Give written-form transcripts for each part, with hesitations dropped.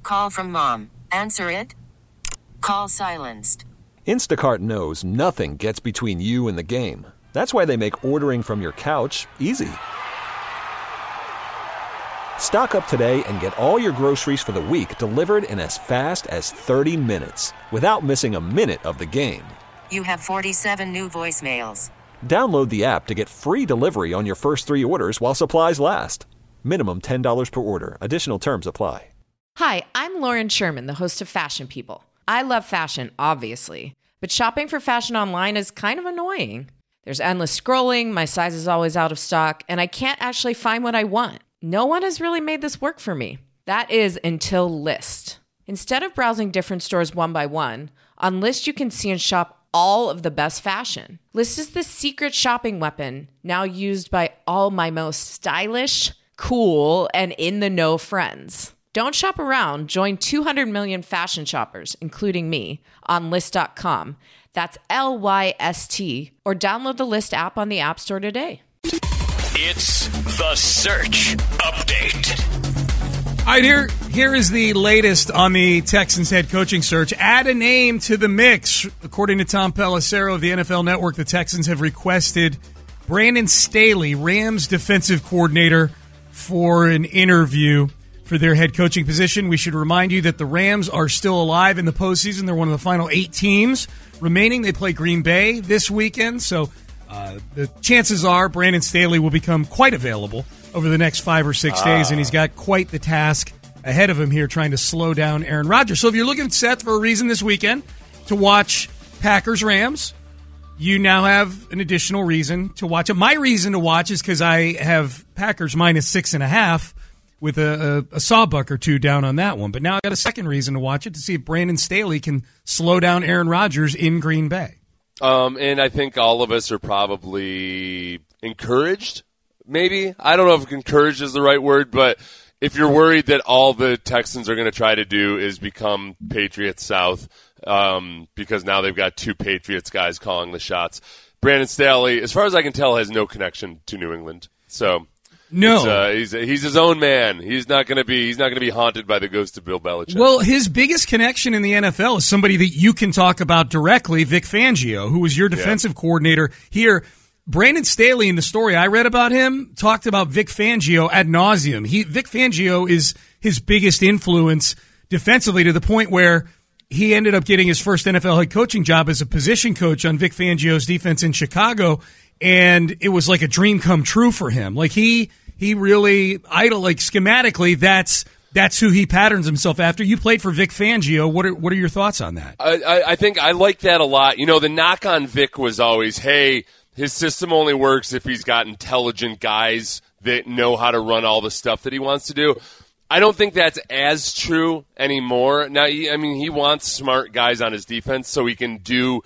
Call from mom. Answer it. Call silenced. Instacart knows nothing gets between you and the game. That's why they make ordering from your couch easy. Stock up today and get all your groceries for the week delivered in as fast as 30 minutes without missing a minute of the game. You have 47 new voicemails. Download the app to get free delivery on your first 3 orders while supplies last. Minimum $10 per order. Additional terms apply. Hi, I'm Lauren Sherman, the host of Fashion People. I love fashion, obviously, but shopping for fashion online is kind of annoying. There's endless scrolling, my size is always out of stock, and I can't actually find what I want. No one has really made this work for me. That is until Lyst. Instead of browsing different stores one by one, on Lyst you can see and shop all of the best fashion. Lyst is the secret shopping weapon now used by all my most stylish, cool, and in-the-know friends. Don't shop around. Join 200 million fashion shoppers, including me, on Lyst.com. That's Lyst, or download the Lyst app on the App Store today. It's The Search Update. All right, here is the latest on the Texans head coaching search. Add a name to the mix. According to Tom Pelissero of the NFL Network, the Texans have requested Brandon Staley, Rams defensive coordinator, for an interview for their head coaching position. We should remind you that the Rams are still alive in the postseason. They're one of the final 8 teams remaining. They play Green Bay this weekend, so the chances are Brandon Staley will become quite available over the next 5 or 6 days, and he's got quite the task ahead of him here trying to slow down Aaron Rodgers. So if you're looking, Seth, for a reason this weekend to watch Packers-Rams, you now have an additional reason to watch it. My reason to watch is because I have Packers minus 6.5 with a sawbuck or two down on that one. But now I got a second reason to watch it to see if Brandon Staley can slow down Aaron Rodgers in Green Bay. And I think all of us are probably encouraged, maybe. I don't know if encouraged is the right word, but if you're worried that all the Texans are going to try to do is become Patriots South, because now they've got 2 Patriots guys calling the shots, Brandon Staley, as far as I can tell, has no connection to New England. So no, he's his own man. He's not going to be haunted by the ghost of Bill Belichick. Well, his biggest connection in the NFL is somebody that you can talk about directly, Vic Fangio, who was your defensive coordinator here. Brandon Staley, in the story I read about him, talked about Vic Fangio ad nauseum. Vic Fangio is his biggest influence defensively, to the point where he ended up getting his first NFL head coaching job as a position coach on Vic Fangio's defense in Chicago, and it was like a dream come true for him. Like he really schematically, that's who he patterns himself after. You played for Vic Fangio. What are your thoughts on that? I think I like that a lot. You know, the knock on Vic was always, hey, his system only works if he's got intelligent guys that know how to run all the stuff that he wants to do. I don't think that's as true anymore. Now, he wants smart guys on his defense so he can do.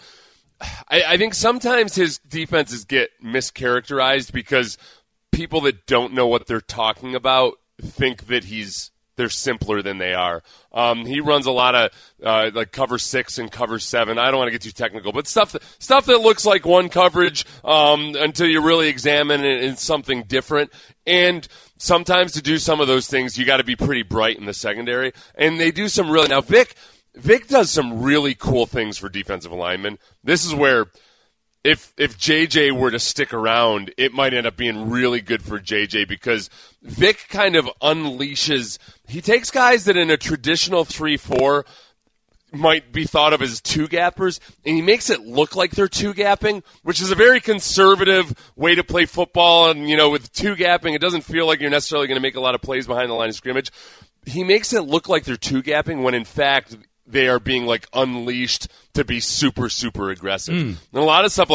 I think sometimes his defenses get mischaracterized because people that don't know what they're talking about think that they're simpler than they are. He runs a lot of like cover 6 and cover 7. I don't want to get too technical, but stuff that looks like one coverage until you really examine it in something different. And sometimes to do some of those things, you got to be pretty bright in the secondary. And they do some really. Now Vic does some really cool things for defensive linemen. This is where if JJ were to stick around, it might end up being really good for JJ, because Vic kind of unleashes. He takes guys that in a traditional 3-4 might be thought of as 2-gappers, and he makes it look like they're 2-gapping, which is a very conservative way to play football. And, with 2-gapping, it doesn't feel like you're necessarily going to make a lot of plays behind the line of scrimmage. He makes it look like they're 2-gapping when, in fact, they are being unleashed to be super, super aggressive. And a lot of stuff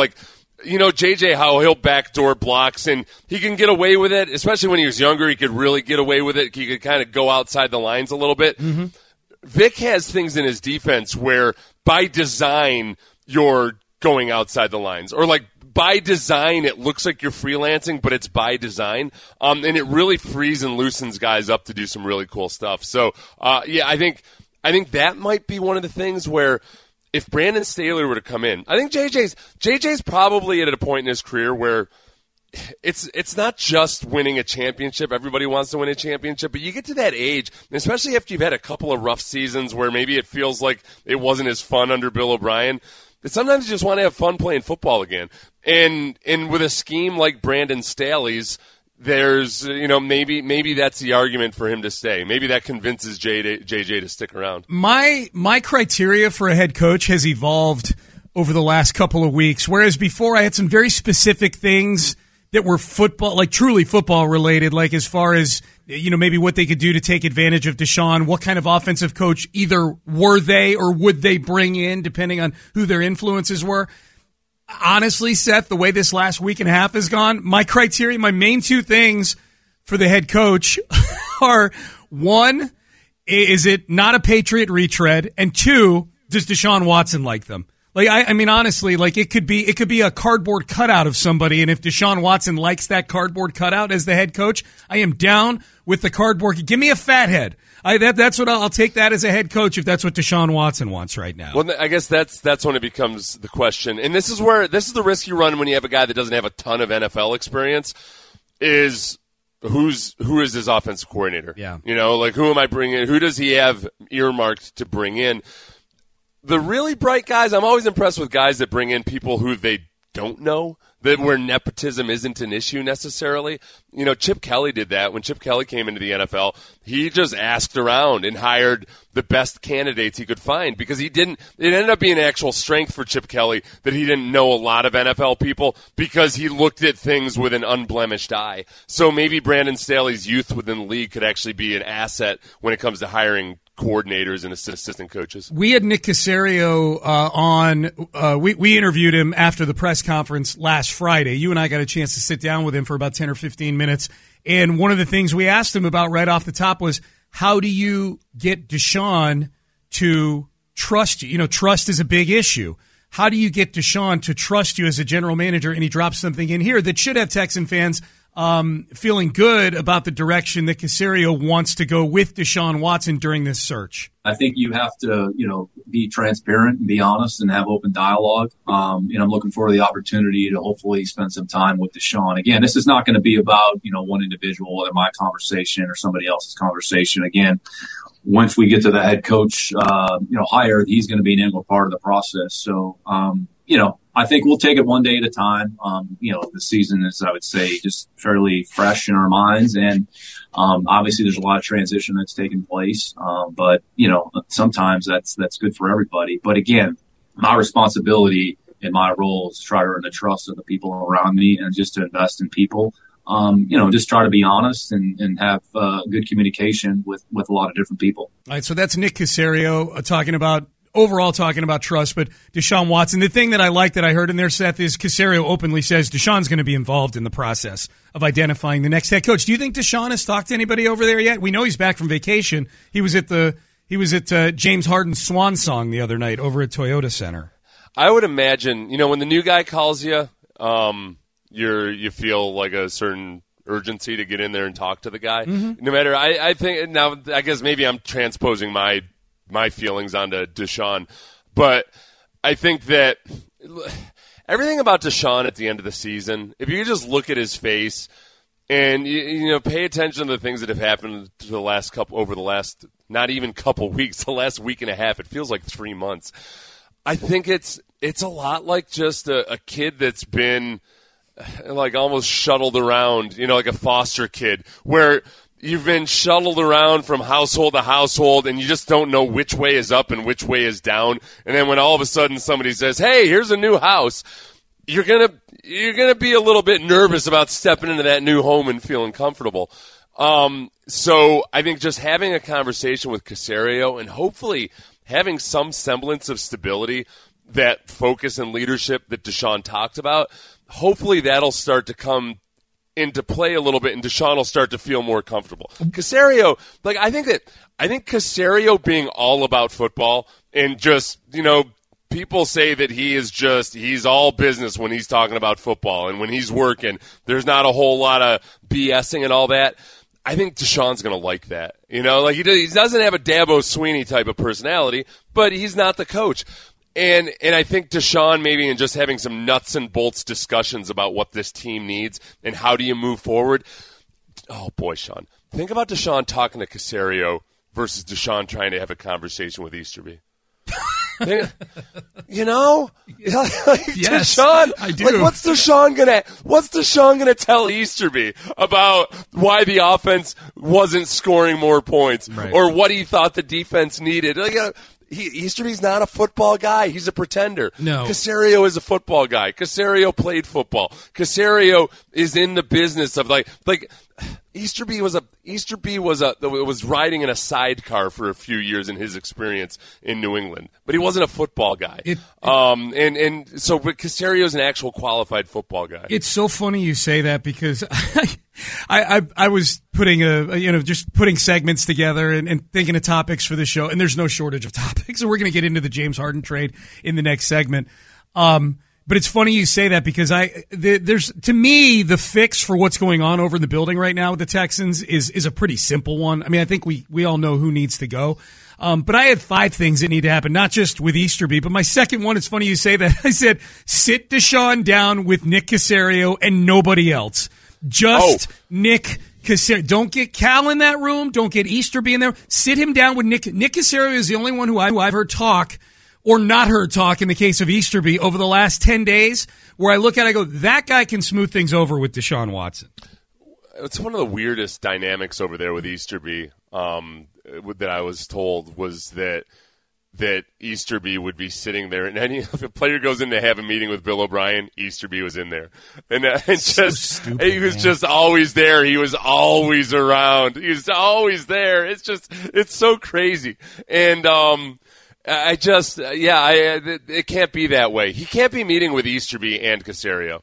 JJ, how he'll backdoor blocks, and he can get away with it, especially when he was younger. He could really get away with it. He could kind of go outside the lines a little bit. Mm-hmm. Vic has things in his defense where by design you're going outside the lines, or by design it looks like you're freelancing, but it's by design. And it really frees and loosens guys up to do some really cool stuff. So, I think that might be one of the things where if Brandon Staley were to come in, I think JJ's probably at a point in his career where it's not just winning a championship. Everybody wants to win a championship, but you get to that age, and especially after you've had a couple of rough seasons where maybe it feels like it wasn't as fun under Bill O'Brien, that sometimes you just want to have fun playing football again. And with a scheme like Brandon Staley's, there's, maybe that's the argument for him to stay. Maybe that convinces JJ to stick around. My criteria for a head coach has evolved over the last couple of weeks, whereas before I had some very specific things that were football, like truly football related, like as far as, maybe what they could do to take advantage of Deshaun, what kind of offensive coach either were they or would they bring in, depending on who their influences were. Honestly, Seth, the way this last week and a half has gone, my criteria, my main two things for the head coach are, one, is it not a Patriot retread? And two, does Deshaun Watson like them? Like, I mean, honestly, like it could be a cardboard cutout of somebody, and if Deshaun Watson likes that cardboard cutout as the head coach, I am down with the cardboard. Give me a fathead. That's what I'll take that as a head coach if that's what Deshaun Watson wants right now. Well, I guess that's when it becomes the question, and this is the risk you run when you have a guy that doesn't have a ton of NFL experience. Is who is his offensive coordinator? Yeah, like who am I bringing? Who does he have earmarked to bring in? The really bright guys, I'm always impressed with guys that bring in people who they don't know, that where nepotism isn't an issue necessarily. Chip Kelly did that. When Chip Kelly came into the NFL, he just asked around and hired the best candidates he could find because it ended up being an actual strength for Chip Kelly that he didn't know a lot of NFL people because he looked at things with an unblemished eye. So maybe Brandon Staley's youth within the league could actually be an asset when it comes to hiring coordinators and assistant coaches. We had Nick Caserio on. We interviewed him after the press conference last Friday. You and I got a chance to sit down with him for about 10 or 15 minutes. And one of the things we asked him about right off the top was, how do you get Deshaun to trust you? Trust is a big issue. How do you get Deshaun to trust you as a general manager? And he drops something in here that should have Texan fans feeling good about the direction that Caserio wants to go with Deshaun Watson during this search. I think you have to, be transparent and be honest and have open dialogue. I'm looking for the opportunity to hopefully spend some time with Deshaun. Again, this is not going to be about, one individual, whether my conversation or somebody else's conversation. Again, once we get to the head coach, hire, he's going to be an integral part of the process. So, I think we'll take it one day at a time. The season is, I would say, just fairly fresh in our minds. And obviously there's a lot of transition that's taken place. But sometimes that's good for everybody. But again, my responsibility and my role is to try to earn the trust of the people around me and just to invest in people. Just try to be honest and have good communication with a lot of different people. All right, so that's Nick Caserio talking about trust, but Deshaun Watson. The thing that I like that I heard in there, Seth, is Caserio openly says Deshaun's going to be involved in the process of identifying the next head coach. Do you think Deshaun has talked to anybody over there yet? We know he's back from vacation. He was at James Harden's Swan Song the other night over at Toyota Center. I would imagine, when the new guy calls you, you feel like a certain urgency to get in there and talk to the guy. Mm-hmm. No matter, I think now, I guess maybe I'm transposing my feelings onto Deshaun, but I think that everything about Deshaun at the end of the season, if you just look at his face and pay attention to the things that have happened to over the last not even couple weeks, the last week and a half, it feels like 3 months. I think it's a lot like just a kid that's been like almost shuttled around, like a foster kid where you've been shuttled around from household to household, and you just don't know which way is up and which way is down. And then when all of a sudden somebody says, "Hey, here's a new house," you're gonna be a little bit nervous about stepping into that new home and feeling comfortable. So I think just having a conversation with Caserio and hopefully having some semblance of stability, that focus and leadership that Deshaun talked about, hopefully that'll start to come into play a little bit, and Deshaun will start to feel more comfortable. Caserio, I think Caserio being all about football and just, people say that he's all business when he's talking about football, and when he's working, there's not a whole lot of BSing and all that. I think Deshaun's going to like that. He doesn't have a Dabo Swinney type of personality, but he's not the coach. And I think Deshaun maybe in just having some nuts and bolts discussions about what this team needs and how do you move forward. Oh, boy, Sean. Think about Deshaun talking to Caserio versus Deshaun trying to have a conversation with Easterby. You know, Yes, Deshaun, I do. Like, what's Deshaun gonna tell Easterby about why the offense wasn't scoring more points, Right. or what he thought the defense needed? Like, Easterby's not a football guy. He's a pretender. No. Caserio is a football guy. Caserio played football. Caserio is in the business of like. Easterby was riding in a sidecar for a few years in his experience in New England, but he wasn't a football guy. So Caserio is an actual qualified football guy. It's so funny you say that because I was putting just putting segments together and thinking of topics for the show, and there's no shortage of topics. So we're going to get into the James Harden trade in the next segment. But it's funny you say that because there's to me the fix for what's going on over in the building right now with the Texans is a pretty simple one. I mean, I think we all know who needs to go. But I had 5 things that need to happen, not just with Easterby, but my second one, it's funny you say that. I said, sit Deshaun down with Nick Caserio and nobody else. Just Nick Caserio. Don't get Cal in that room. Don't get Easterby in there. Sit him down with Nick. Nick Caserio is the only one who I've heard talk or not heard talk in the case of Easterby over the last 10 days where I look at it, I go, that guy can smooth things over with Deshaun Watson. It's one of the weirdest dynamics over there with Easterby that I was told was that Easterby would be sitting there, and if a player goes in to have a meeting with Bill O'Brien, Easterby was in there, and stupid, he was just always there. He was always around. He was always there. It's so crazy, and it can't be that way. He can't be meeting with Easterby and Caserio.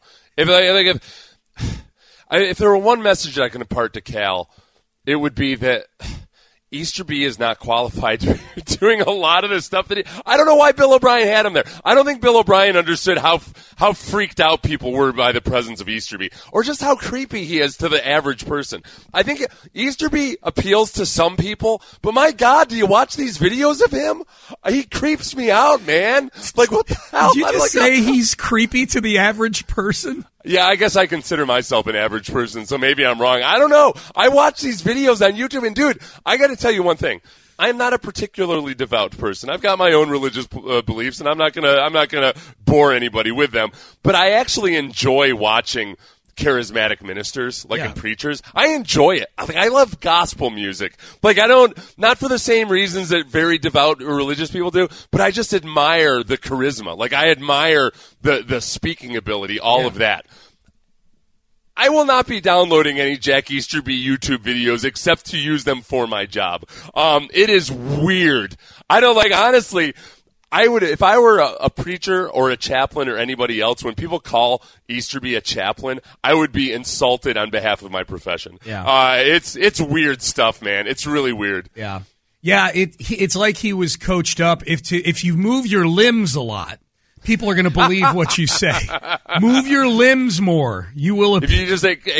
If there were one message that I can impart to Cal, it would be that Easterby is not qualified to be doing a lot of the stuff that I don't know why Bill O'Brien had him there. I don't think Bill O'Brien understood how freaked out people were by the presence of Easterby, or just how creepy he is to the average person. I think Easterby appeals to some people, but my God, do you watch these videos of him? He creeps me out, man. Like, what the hell? Did you just say he's creepy to the average person? Yeah, I guess I consider myself an average person, so maybe I'm wrong. I don't know. I watch these videos on YouTube, and dude, I got to tell you one thing. I'm not a particularly devout person. I've got my own religious beliefs, and I'm not gonna bore anybody with them. But I actually enjoy watching charismatic ministers, and preachers. I enjoy it. I love gospel music. Not for the same reasons that very devout or religious people do, but I just admire the charisma. I admire the speaking ability, all of that. I will not be downloading any Jack Easterby YouTube videos except to use them for my job. It is weird. I don't honestly, I would, if I were a preacher or a chaplain or anybody else, when people call Easterby a chaplain, I would be insulted on behalf of my profession. Yeah. It's weird stuff, man. It's really weird. Yeah. Yeah, it's like he was coached up. If you move your limbs a lot, people are going to believe what you say. Move your limbs more. You will. If you just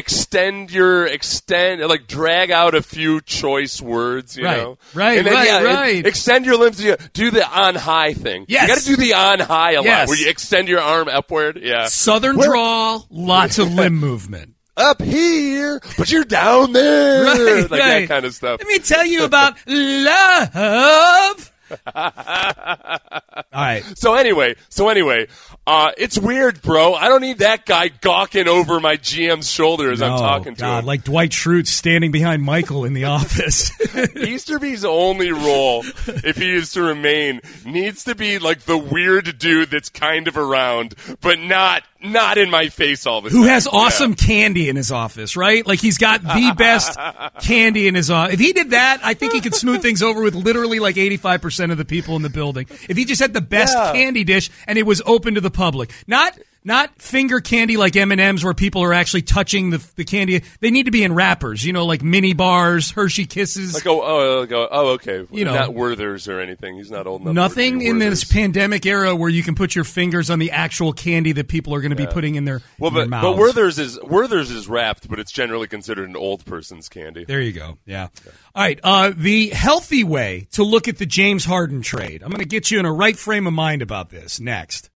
drag out a few choice words, you know. Right. Extend your limbs. Do the on high thing. Yes. You got to do the on high a lot, where you extend your arm upward. Yeah. Southern drawl, lots of limb movement. Up here, but you're down there. That kind of stuff. Let me tell you about love. All right. So anyway, it's weird, bro. I don't need that guy gawking over my GM's shoulder as I'm talking to him. Like Dwight Schrute standing behind Michael in the office. Easterby's only role, if he is to remain, needs to be like the weird dude that's kind of around, but not in my face all the time. Who has awesome candy in his office, right? Like he's got the best candy in his office. If he did that, I think he could smooth things over with literally 85% of the people in the building. If he just had the best candy dish and it was open to the public. Not Not finger candy like M&M's where people are actually touching the candy. They need to be in wrappers, like mini bars, Hershey Kisses. Like, okay. Not Werther's or anything. He's not old enough. Nothing in this pandemic era where you can put your fingers on the actual candy that people are going to be putting in their mouths. But Werther's is wrapped, but it's generally considered an old person's candy. There you go. Yeah. All right. The healthy way to look at the James Harden trade. I'm going to get you in a right frame of mind about this next.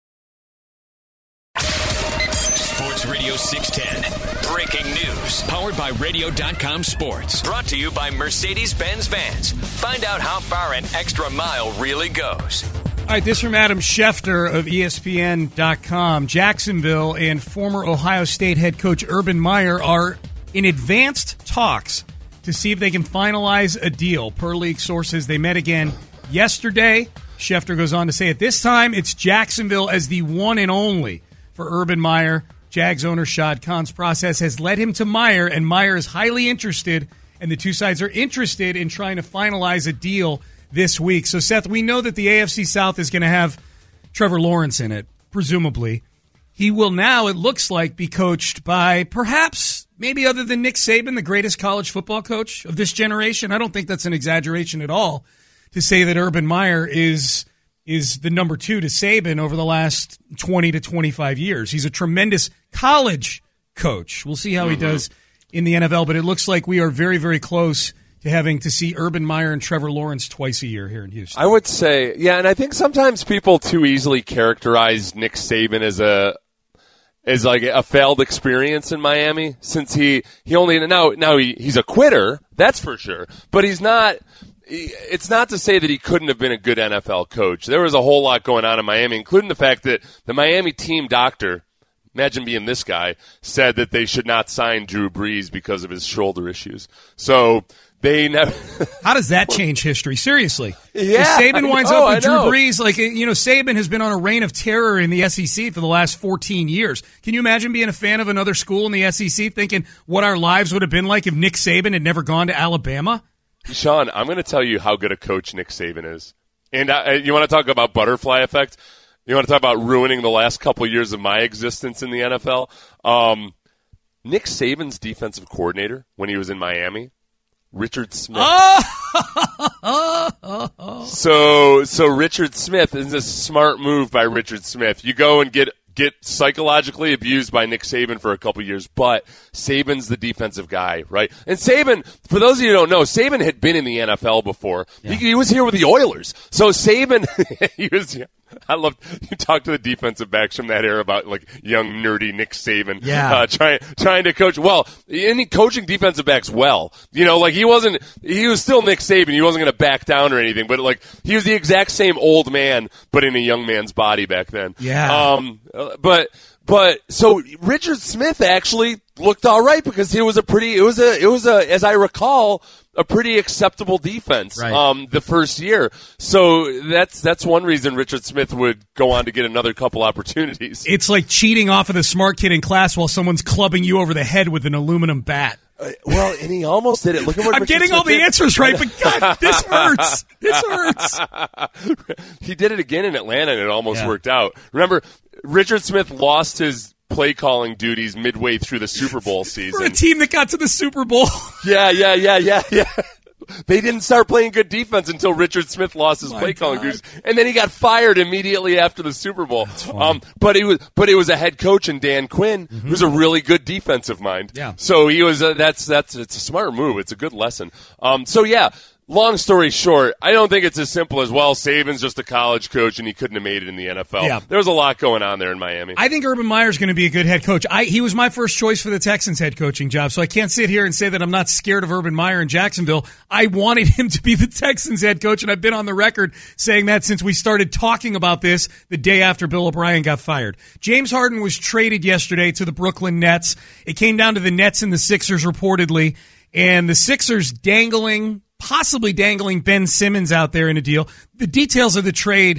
Sports Radio 610. Breaking news. Powered by Radio.com Sports. Brought to you by Mercedes-Benz Vans. Find out how far an extra mile really goes. All right, this from Adam Schefter of ESPN.com. Jacksonville and former Ohio State head coach Urban Meyer are in advanced talks to see if they can finalize a deal. Per league sources, they met again yesterday. Schefter goes on to say, at this time, it's Jacksonville as the one and only for Urban Meyer. Jags owner Shad Khan's process has led him to Meyer, and Meyer is highly interested, and the two sides are interested in trying to finalize a deal this week. So, Seth, we know that the AFC South is going to have Trevor Lawrence in it, presumably. He will now, it looks like, be coached by perhaps, maybe other than Nick Saban, the greatest college football coach of this generation. I don't think that's an exaggeration at all to say that Urban Meyer is the number two to Saban over the last 20 to 25 years. He's a tremendous college coach. We'll see how he does in the NFL, but it looks like we are very, very close to having to see Urban Meyer and Trevor Lawrence twice a year here in Houston. I would say, yeah, and I think sometimes people too easily characterize Nick Saban as like a failed experience in Miami, since he only he's a quitter, that's for sure, but he's not. It's not to say that he couldn't have been a good NFL coach. There was a whole lot going on in Miami, including the fact that the Miami team doctor, imagine being this guy, said that they should not sign Drew Brees because of his shoulder issues. So they never. How does that change history? Seriously. Yeah. If Saban winds up with Drew Brees, Saban has been on a reign of terror in the SEC for the last 14 years. Can you imagine being a fan of another school in the SEC thinking what our lives would have been like if Nick Saban had never gone to Alabama? Sean, I'm going to tell you how good a coach Nick Saban is. And you want to talk about butterfly effect? You want to talk about ruining the last couple of years of my existence in the NFL? Nick Saban's defensive coordinator when he was in Miami, Richard Smith. So Richard Smith is a smart move by Richard Smith. You go and get psychologically abused by Nick Saban for a couple years, but Saban's the defensive guy, right? And Saban, for those of you who don't know, Saban had been in the NFL before. Yeah. He was here with the Oilers. So Saban, I love, you talk to the defensive backs from that era about like young nerdy Nick Saban, trying to coach. Well, coaching defensive backs well, he was still Nick Saban. He wasn't going to back down or anything, but like he was the exact same old man, but in a young man's body back then. Yeah. But so Richard Smith actually looked all right because it was as I recall, a pretty acceptable defense the first year. So that's one reason Richard Smith would go on to get another couple opportunities. It's like cheating off of the smart kid in class while someone's clubbing you over the head with an aluminum bat. And he almost did it. Look at what I'm Richard getting Smith all the answers right, but God, this hurts. This hurts. He did it again in Atlanta, and it almost worked out. Remember, Richard Smith lost his play calling duties midway through the Super Bowl season. For a team that got to the Super Bowl. Yeah. They didn't start playing good defense until Richard Smith lost his play calling duties, and then he got fired immediately after the Super Bowl. But it was a head coach in Dan Quinn, who's a really good defensive mind. Yeah. So he was it's a smart move. It's a good lesson. Long story short, I don't think it's as simple as, well, Saban's just a college coach and he couldn't have made it in the NFL. Yeah. There was a lot going on there in Miami. I think Urban Meyer's going to be a good head coach. He was my first choice for the Texans head coaching job, so I can't sit here and say that I'm not scared of Urban Meyer in Jacksonville. I wanted him to be the Texans head coach, and I've been on the record saying that since we started talking about this the day after Bill O'Brien got fired. James Harden was traded yesterday to the Brooklyn Nets. It came down to the Nets and the Sixers reportedly, and the Sixers possibly dangling Ben Simmons out there in a deal. The details of the trade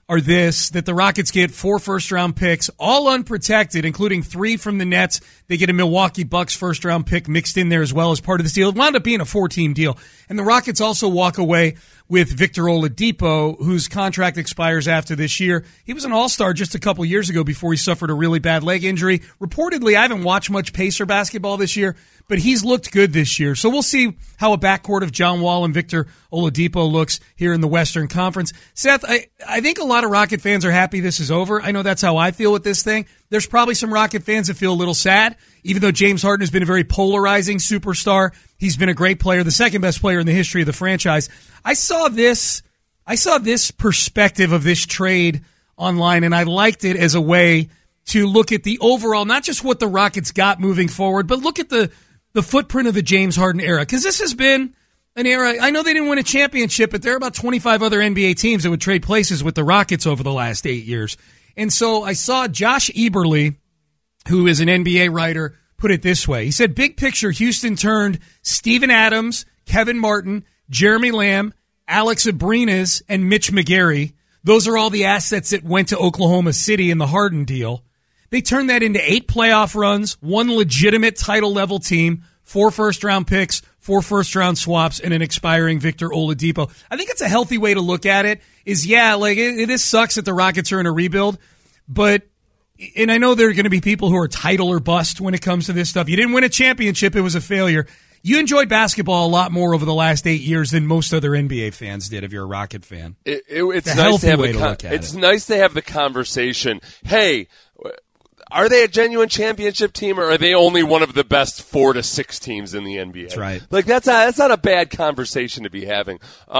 are that the Rockets get 4 first-round picks, all unprotected, including 3 from the Nets. They get a Milwaukee Bucks first-round pick mixed in there as well as part of this deal. It wound up being a 4-team deal. And the Rockets also walk away with Victor Oladipo, whose contract expires after this year. He was an all-star just a couple years ago before he suffered a really bad leg injury. Reportedly, I haven't watched much Pacer basketball this year, but he's looked good this year. So we'll see how a backcourt of John Wall and Victor Oladipo looks here in the Western Conference. Seth, I think a lot of Rocket fans are happy this is over. I know that's how I feel with this thing. There's probably some Rocket fans that feel a little sad, even though James Harden has been a very polarizing superstar. He's been a great player, the second best player in the history of the franchise. I saw this perspective of this trade online, and I liked it as a way to look at the overall, not just what the Rockets got moving forward, but look at the footprint of the James Harden era. Because this has been an era, I know they didn't win a championship, but there are about 25 other NBA teams that would trade places with the Rockets over the last 8 years. And so I saw Josh Eberle, who is an NBA writer, put it this way. He said, big picture, Houston turned Steven Adams, Kevin Martin, Jeremy Lamb, Alex Abrines, and Mitch McGary. Those are all the assets that went to Oklahoma City in the Harden deal. They turned that into 8 playoff runs, 1 legitimate title-level team, 4 first-round picks, 4 first-round swaps, and an expiring Victor Oladipo. I think it's a healthy way to look at it. This sucks that the Rockets are in a rebuild, but, and I know there are going to be people who are title or bust when it comes to this stuff. You didn't win a championship. It was a failure. You enjoyed basketball a lot more over the last 8 years than most other NBA fans did if you're a Rocket fan. It's nice to have the conversation. Hey, are they a genuine championship team, or are they only one of the best 4 to 6 teams in the NBA? That's right. Like that's not a bad conversation to be having.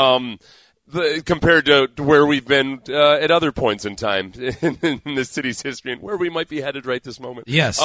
Compared to where we've been at other points in time in the city's history and where we might be headed right this moment. Yes.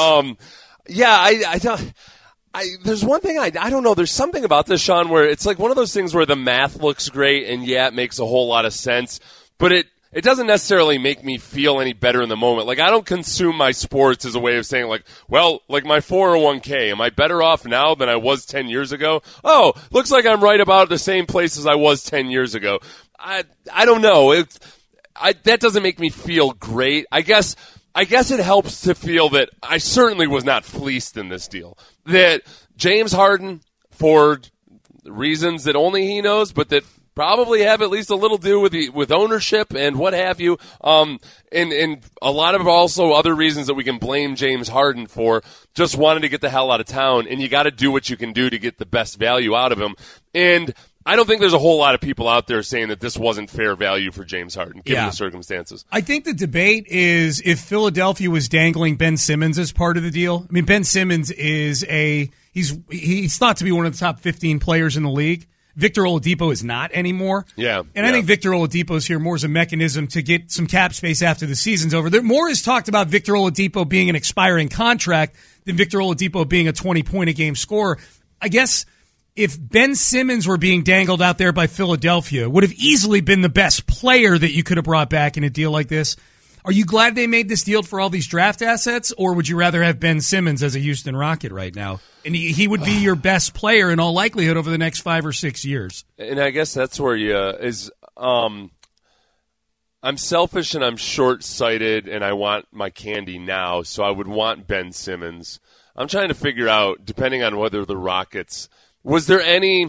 I don't. There's one thing I don't know. There's something about this, Sean, where it's like one of those things where the math looks great and it makes a whole lot of sense, but it doesn't necessarily make me feel any better in the moment. Like, I don't consume my sports as a way of saying, like, well, like my 401k, am I better off now than I was 10 years ago? Oh, looks like I'm right about the same place as I was 10 years ago. I don't know. That doesn't make me feel great. I guess it helps to feel that I certainly was not fleeced in this deal. That James Harden, for reasons that only he knows, but that probably have at least a little to do with ownership and what have you, and a lot of also other reasons that we can blame James Harden for, just wanted to get the hell out of town, and you got to do what you can do to get the best value out of him. And I don't think there's a whole lot of people out there saying that this wasn't fair value for James Harden, given the circumstances. I think the debate is if Philadelphia was dangling Ben Simmons as part of the deal. I mean, Ben Simmons is he's thought to be one of the top 15 players in the league. Victor Oladipo is not anymore. Yeah. And I think Victor Oladipo is here more as a mechanism to get some cap space after the season's over. There more is talked about Victor Oladipo being an expiring contract than Victor Oladipo being a 20-point-a-game scorer. I guess if Ben Simmons were being dangled out there by Philadelphia, would have easily been the best player that you could have brought back in a deal like this. Are you glad they made this deal for all these draft assets, or would you rather have Ben Simmons as a Houston Rocket right now? And he would be your best player in all likelihood over the next 5 or 6 years. And I guess that's where I'm selfish and I'm short-sighted and I want my candy now, so I would want Ben Simmons. I'm trying to figure out, depending on whether the Rockets, was there any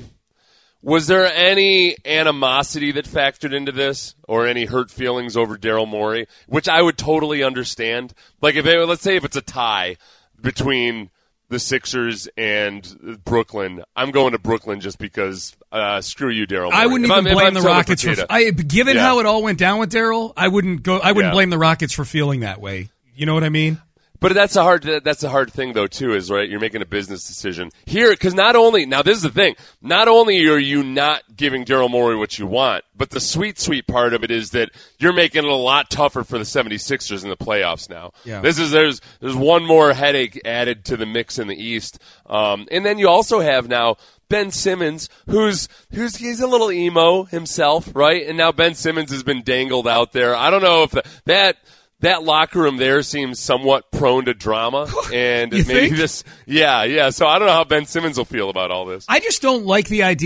animosity that factored into this, or any hurt feelings over Daryl Morey, which I would totally understand? Like, let's say if it's a tie between the Sixers and Brooklyn, I'm going to Brooklyn just because screw you, Daryl Morey. I wouldn't even blame the Rockets given how it all went down with Daryl. I wouldn't blame the Rockets for feeling that way. You know what I mean? But that's a hard thing, though, too, is, right, you're making a business decision here, because now this is the thing, not only are you not giving Daryl Morey what you want, but the sweet part of it is that you're making it a lot tougher for the 76ers in the playoffs now. Yeah. There's one more headache added to the mix in the East. And then you also have now Ben Simmons, he's a little emo himself, right? And now Ben Simmons has been dangled out there. I don't know if that locker room there seems somewhat prone to drama, and you maybe think? So I don't know how Ben Simmons will feel about all this. I just don't like the idea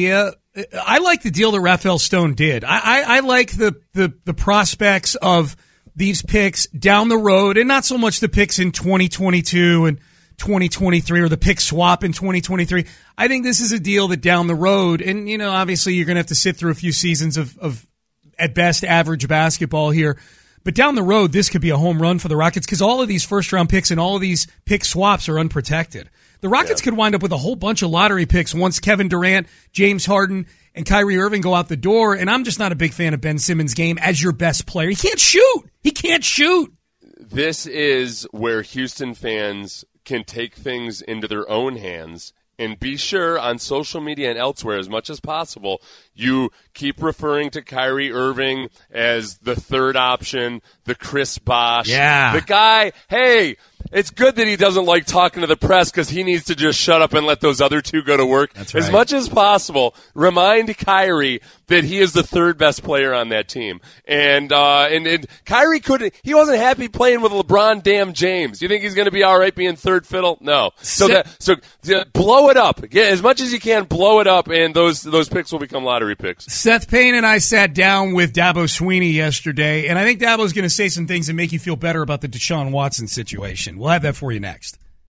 I like the deal that Rafael Stone did. I like the prospects of these picks down the road, and not so much the picks in 2022 and 2023 or the pick swap in 2023. I think this is a deal that down the road, and obviously you're going to have to sit through a few seasons of at best average basketball here, but down the road this could be a home run for the Rockets because all of these first round picks and all of these pick swaps are unprotected. The Rockets could wind up with a whole bunch of lottery picks once Kevin Durant, James Harden, and Kyrie Irving go out the door, and I'm just not a big fan of Ben Simmons' game as your best player. He can't shoot. This is where Houston fans can take things into their own hands and be sure on social media and elsewhere as much as possible you keep referring to Kyrie Irving as the third option, the Chris Bosh, the guy, hey, it's good that he doesn't like talking to the press because he needs to just shut up and let those other two go to work. That's right. As much as possible, remind Kyrie that he is the third best player on that team. And Kyrie he wasn't happy playing with LeBron damn James. Do you think he's going to be all right being third fiddle? No. So blow it up. As much as you can, blow it up, and those picks will become lottery picks. Seth Payne and I sat down with Dabo Swinney yesterday, and I think Dabo's going to say some things that make you feel better about the Deshaun Watson situation. We'll have that for you next.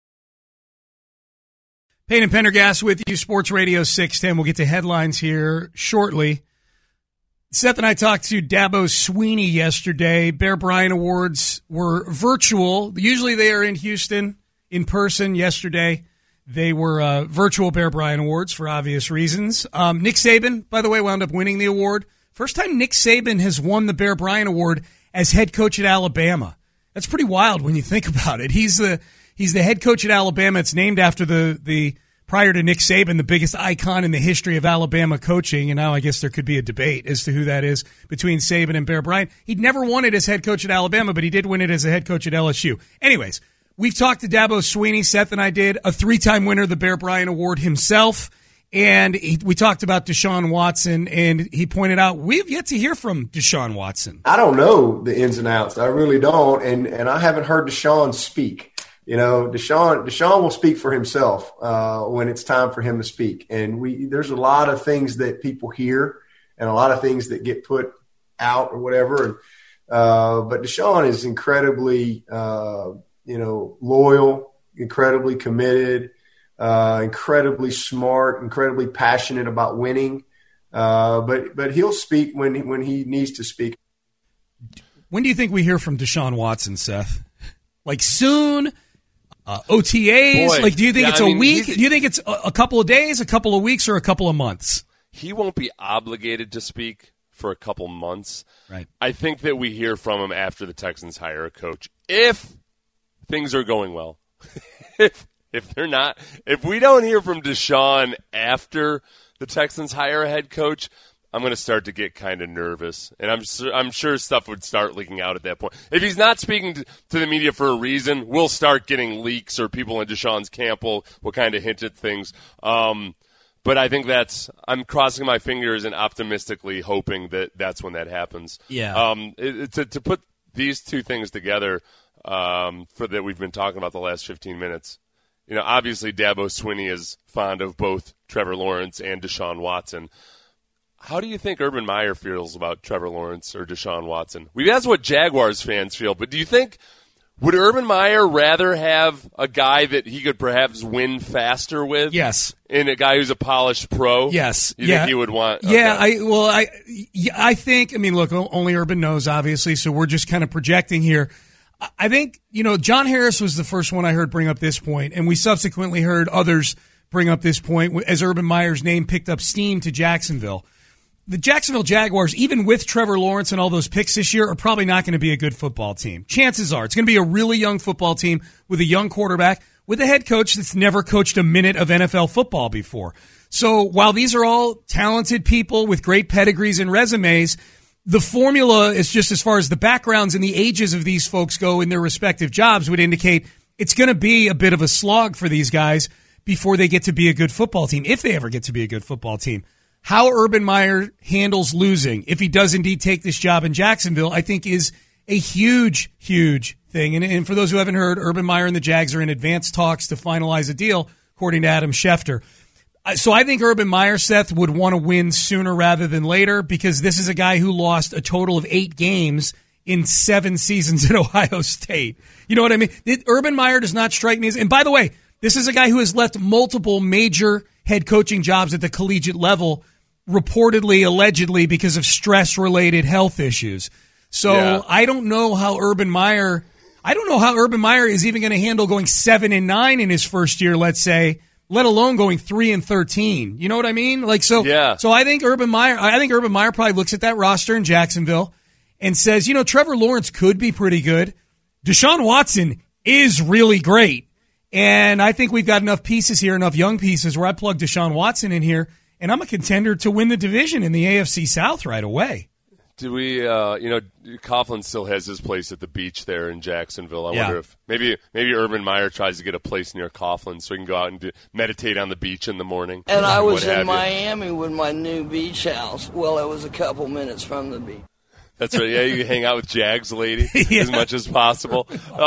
Payne and Pendergast with you, Sports Radio 610. We'll get to headlines here shortly. Seth and I talked to Dabo Swinney yesterday. Bear Bryant Awards were virtual. Usually they are in Houston in person. Yesterday they were virtual Bear Bryant Awards for obvious reasons. Nick Saban, by the way, wound up winning the award. First time Nick Saban has won the Bear Bryant Award as head coach at Alabama. That's pretty wild when you think about it. He's the head coach at Alabama. It's named after the prior to Nick Saban, the biggest icon in the history of Alabama coaching. And now I guess there could be a debate as to who that is between Saban and Bear Bryant. He'd never won it as head coach at Alabama, but he did win it as a head coach at LSU. Anyways, we've talked to Dabo Swinney. Seth and I did. A 3-time winner of the Bear Bryant Award himself. And we talked about Deshaun Watson, and he pointed out we've yet to hear from Deshaun Watson. I don't know the ins and outs. I really don't, and I haven't heard Deshaun speak. Deshaun will speak for himself when it's time for him to speak. And there's a lot of things that people hear and a lot of things that get put out or whatever. But Deshaun is incredibly, loyal, incredibly committed. Incredibly smart, incredibly passionate about winning, but he'll speak when he needs to speak. When do you think we hear from Deshaun Watson, Seth? Like soon? OTAs? Boy, like, do you think it's a week? Do you think it's a couple of days, a couple of weeks, or a couple of months? He won't be obligated to speak for a couple months. Right. I think that we hear from him after the Texans hire a coach, if things are going well. If they're not, if we don't hear from Deshaun after the Texans hire a head coach, I'm going to start to get kind of nervous. And I'm sure stuff would start leaking out at that point. If he's not speaking to the media for a reason, we'll start getting leaks, or people in Deshaun's camp will kind of hint at things. But I think I'm crossing my fingers and optimistically hoping that that's when that happens. Yeah. To put these two things together that we've been talking about the last 15 minutes, obviously Dabo Swinney is fond of both Trevor Lawrence and Deshaun Watson. How do you think Urban Meyer feels about Trevor Lawrence or Deshaun Watson? That's what Jaguars fans feel, but do you think, would Urban Meyer rather have a guy that he could perhaps win faster with? Yes. And a guy who's a polished pro? Yes. You think he would want? Yeah, okay. I think, look, only Urban knows, obviously, so we're just kind of projecting here. I think, John Harris was the first one I heard bring up this point, and we subsequently heard others bring up this point as Urban Meyer's name picked up steam to Jacksonville. The Jacksonville Jaguars, even with Trevor Lawrence and all those picks this year, are probably not going to be a good football team. Chances are it's going to be a really young football team with a young quarterback, with a head coach that's never coached a minute of NFL football before. So while these are all talented people with great pedigrees and resumes, the formula is just, as far as the backgrounds and the ages of these folks go in their respective jobs, would indicate it's going to be a bit of a slog for these guys before they get to be a good football team, if they ever get to be a good football team. How Urban Meyer handles losing, if he does indeed take this job in Jacksonville, I think is a huge, huge thing. And for those who haven't heard, Urban Meyer and the Jags are in advanced talks to finalize a deal, according to Adam Schefter. So I think Urban Meyer, Seth, would want to win sooner rather than later because this is a guy who lost a total of 8 games in 7 seasons at Ohio State. You know what I mean? Urban Meyer does not strike me as – and by the way, this is a guy who has left multiple major head coaching jobs at the collegiate level, reportedly, allegedly, because of stress-related health issues. So I don't know how Urban Meyer is even going to handle going 7-9 in his first year, let's say, let alone going 3-13. You know what I mean? So I think Urban Meyer probably looks at that roster in Jacksonville and says, Trevor Lawrence could be pretty good. Deshaun Watson is really great. And I think we've got enough pieces here, enough young pieces where I plug Deshaun Watson in here, and I'm a contender to win the division in the AFC South right away. Do we, Coughlin still has his place at the beach there in Jacksonville. I wonder if maybe Urban Meyer tries to get a place near Coughlin so he can go out and meditate on the beach in the morning. And I was in Miami with my new beach house. Well, it was a couple minutes from the beach. That's right. Yeah, you can hang out with Jags lady as much as possible.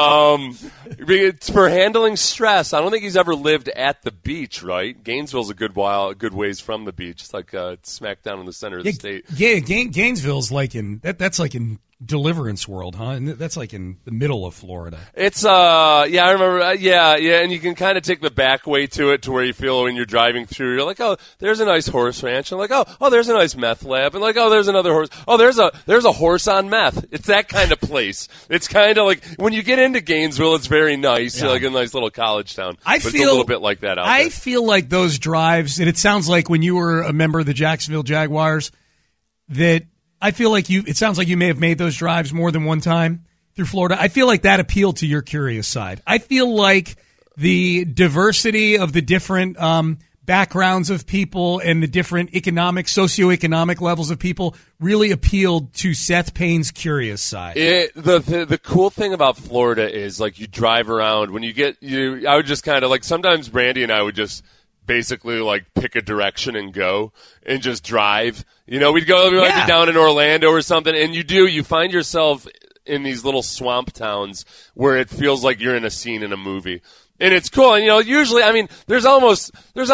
It's for handling stress. I don't think he's ever lived at the beach, right? Gainesville's a good ways from the beach. It's like smack down in the center of the state. Yeah, Gainesville's like that's like in Deliverance World, huh? And that's like in the middle of Florida. It's I remember, and you can kind of take the back way to it to where you feel when you're driving through, you're like, oh, there's a nice horse ranch, and like, oh, there's a nice meth lab, and like, oh, there's another horse, oh, there's a horse on meth. It's that kind of place. It's kind of like when you get into Gainesville, it's very nice, like a nice little college town. It's a little bit like that out there. I feel like those drives, and it sounds like when you were a member of the Jacksonville Jaguars, that I feel like it sounds like you may have made those drives more than one time through Florida. I feel like that appealed to your curious side. I feel like the diversity of the different backgrounds of people and the different socioeconomic levels of people really appealed to Seth Payne's curious side. The cool thing about Florida is like you drive around when I would just kind of like sometimes Brandy and I would just basically like pick a direction and go and just drive. We'd go be down in Orlando or something, and you find yourself in these little swamp towns where it feels like you're in a scene in a movie. And it's cool. And usually, I mean, there's almost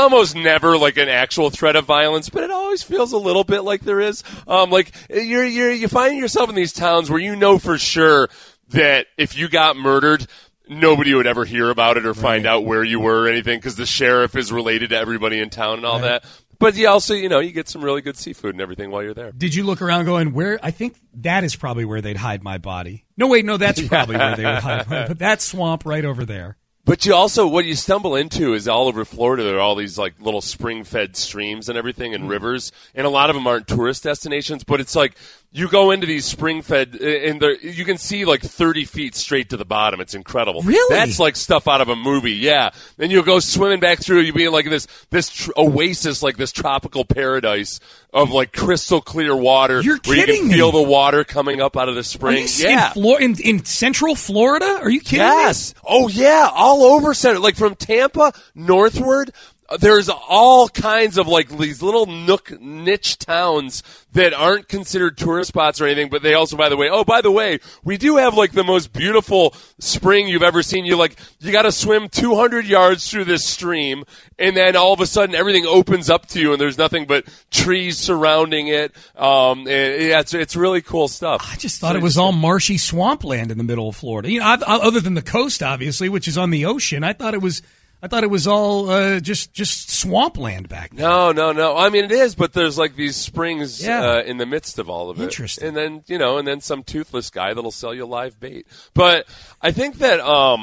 never like an actual threat of violence, but it always feels a little bit like there is. Like you find yourself in these towns where for sure that if you got murdered, nobody would ever hear about it or find out where you were or anything because the sheriff is related to everybody in town and all that. But you also, you get some really good seafood and everything while you're there. Did you look around going, where? I think that is probably where they'd hide my body. No, wait, no, that's probably where they would hide my body. But that swamp right over there. But you also, what you stumble into is all over Florida, there are all these like little spring-fed streams and everything and rivers, and a lot of them aren't tourist destinations, but it's like you go into these spring-fed, and you can see like 30 feet straight to the bottom. It's incredible. Really? That's like stuff out of a movie, yeah. Then you'll go swimming back through, you'll be in like this oasis, like this tropical paradise of like crystal clear water. You're where you can feel the water coming up out of the spring. In central Florida? Are you kidding me? Yes. Oh, yeah. All over center. Like from Tampa northward, there's all kinds of like these little niche towns that aren't considered tourist spots or anything, but they also, by the way, we do have like the most beautiful spring you've ever seen. You got to swim 200 yards through this stream, and then all of a sudden everything opens up to you, and there's nothing but trees surrounding it. It's really cool stuff. I just thought it was all marshy swampland in the middle of Florida. Other than the coast, obviously, which is on the ocean. I thought it was all just swampland back then. No. I mean, it is, but there's like these springs in the midst of all of it. Interesting. And then some toothless guy that'll sell you live bait. But I think that